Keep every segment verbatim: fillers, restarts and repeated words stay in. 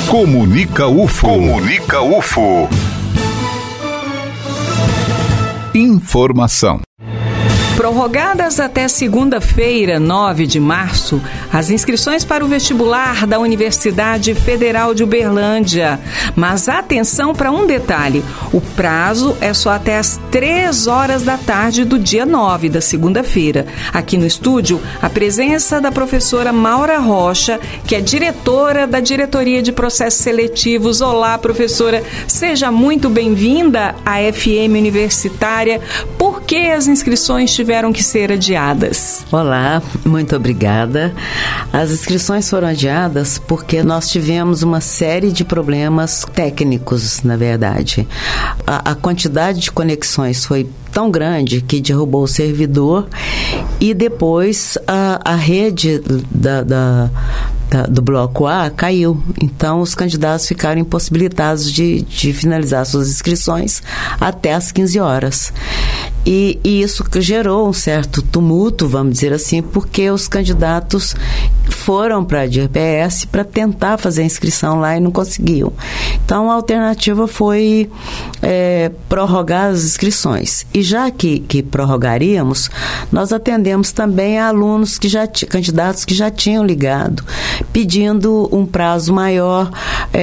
Comunica U F O. Comunica U F O. Informação. Prorrogadas até segunda-feira, nove de março, as inscrições para o vestibular da Universidade Federal de Uberlândia. Mas atenção para um detalhe: o prazo é só até às três horas da tarde do dia nove, da segunda-feira. Aqui no estúdio, a presença da professora Maura Rocha, que é diretora da Diretoria de Processos Seletivos. Olá, professora, seja muito bem-vinda à F M Universitária. Por que as inscrições tiveram tiveram que ser adiadas? Olá, muito obrigada. As inscrições foram adiadas porque nós tivemos uma série de problemas técnicos, na verdade. A, a quantidade de conexões foi tão grande que derrubou o servidor e depois a, a rede da, da, da, do bloco A caiu. Então, os candidatos ficaram impossibilitados de, de finalizar suas inscrições até às quinze horas. E, e isso gerou um certo tumulto, vamos dizer assim, porque os candidatos foram para a D R P S para tentar fazer a inscrição lá e não conseguiam. Então, a alternativa foi é, prorrogar as inscrições. E já que, que prorrogaríamos, nós atendemos também a alunos, que já candidatos que já tinham ligado, pedindo um prazo maior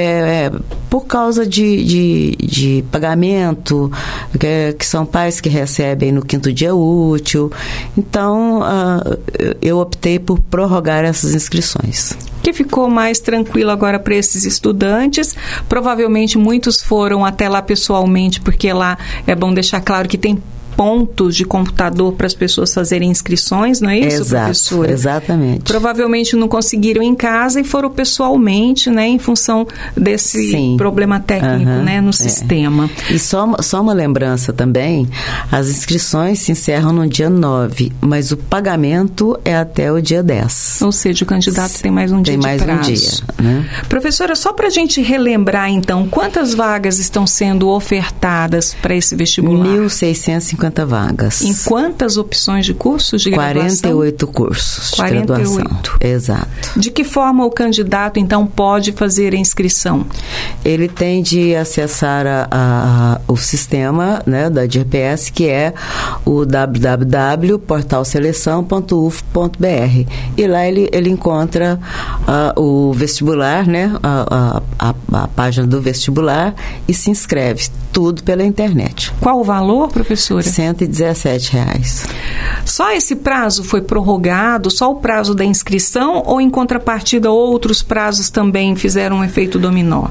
é, por causa de, de, de pagamento, que, que são pais que recebem no quinto dia útil. Então, uh, eu optei por prorrogar essas inscrições. Que ficou mais tranquilo agora para esses estudantes. Provavelmente muitos foram até lá pessoalmente, porque lá é bom deixar claro que tem pontos de computador para as pessoas fazerem inscrições, não é isso, Exato, professora? Exatamente. Provavelmente não conseguiram em casa e foram pessoalmente, né, em função desse Sim. problema técnico, uhum, né, no é. sistema. E só, só uma lembrança também, as inscrições se encerram no dia nove, mas o pagamento é até o dia dez. Ou seja, o candidato tem mais um tem dia mais de prazo. Um dia, né? Professora, só para a gente relembrar, então, quantas vagas estão sendo ofertadas para esse vestibular? mil seiscentas e cinquenta vagas. Em quantas opções de cursos de graduação? quarenta e oito cursos de quarenta e oito. Graduação. Exato. De que forma o candidato, então, pode fazer a inscrição? Ele tem de acessar a, a, o sistema, né, da D R P S, que é o w w w ponto portal seleção ponto u f ponto b r. E lá ele, ele encontra uh, o vestibular, né, a, a, a, a página do vestibular, e se inscreve. Tudo pela internet. Qual o valor, professora? cento e dezessete reais. Só esse prazo foi prorrogado? Só o prazo da inscrição? Ou, em contrapartida, outros prazos também fizeram um efeito dominó?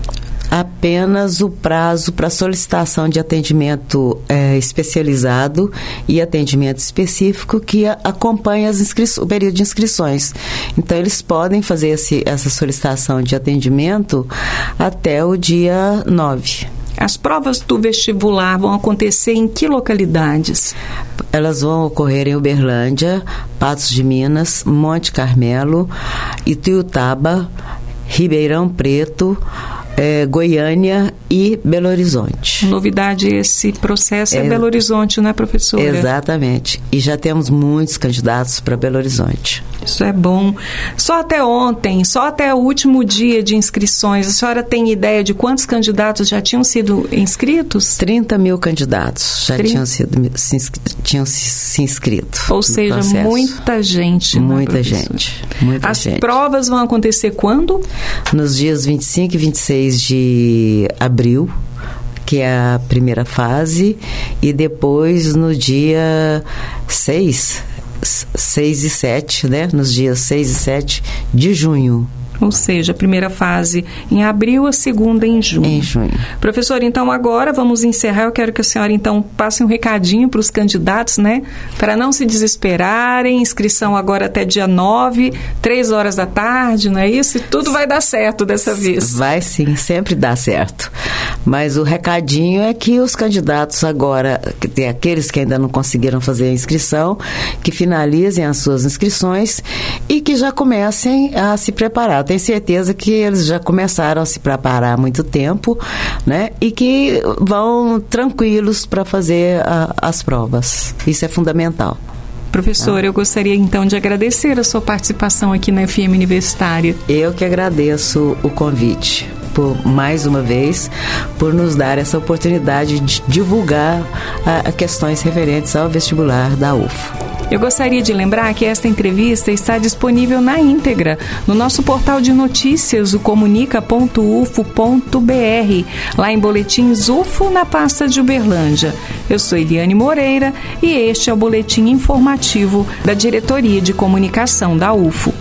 Apenas o prazo para solicitação de atendimento é, especializado e atendimento específico que a, acompanha as inscri- o período de inscrições. Então, eles podem fazer esse, essa solicitação de atendimento até o dia nove. As provas do vestibular vão acontecer em que localidades? Elas vão ocorrer em Uberlândia, Patos de Minas, Monte Carmelo, Ituiutaba, Ribeirão Preto, É, Goiânia e Belo Horizonte. Novidade, esse processo é, é Belo Horizonte, não é, professora? Exatamente. E já temos muitos candidatos para Belo Horizonte. Isso é bom. Só até ontem, só até o último dia de inscrições, a senhora tem ideia de quantos candidatos já tinham sido inscritos? trinta mil candidatos já trinta tinham, sido, se, tinham se, se inscrito. Ou seja, processo. muita gente. Muita gente. Muita As gente. provas vão acontecer quando? Nos dias vinte e cinco e vinte e seis de abril, que é a primeira fase, e depois no dia seis, seis e sete, né? Nos dias seis e sete de junho. Ou seja, a primeira fase em abril, a segunda em junho. Em junho. Professora, então agora vamos encerrar. Eu quero que a senhora então passe um recadinho para os candidatos, né? Para não se desesperarem. Inscrição agora até dia nove, três horas da tarde, não é isso? E tudo vai dar certo dessa vez. Vai sim, sempre dá certo. Mas o recadinho é que os candidatos agora, aqueles que ainda não conseguiram fazer a inscrição, que finalizem as suas inscrições e que já comecem a se preparar. Tenho certeza que eles já começaram a se preparar há muito tempo, né? E que vão tranquilos para fazer a, as provas. Isso é fundamental. Professora, ah. eu gostaria então de agradecer a sua participação aqui na F M Universitária. Eu que agradeço o convite. por mais uma vez, por nos dar essa oportunidade de divulgar a, a questões referentes ao vestibular da U F O. Eu gostaria de lembrar que esta entrevista está disponível na íntegra no nosso portal de notícias, o comunica ponto u f o ponto b r, lá em Boletins U F O na pasta de Uberlândia. Eu sou Eliane Moreira e este é o boletim informativo da Diretoria de Comunicação da U F O.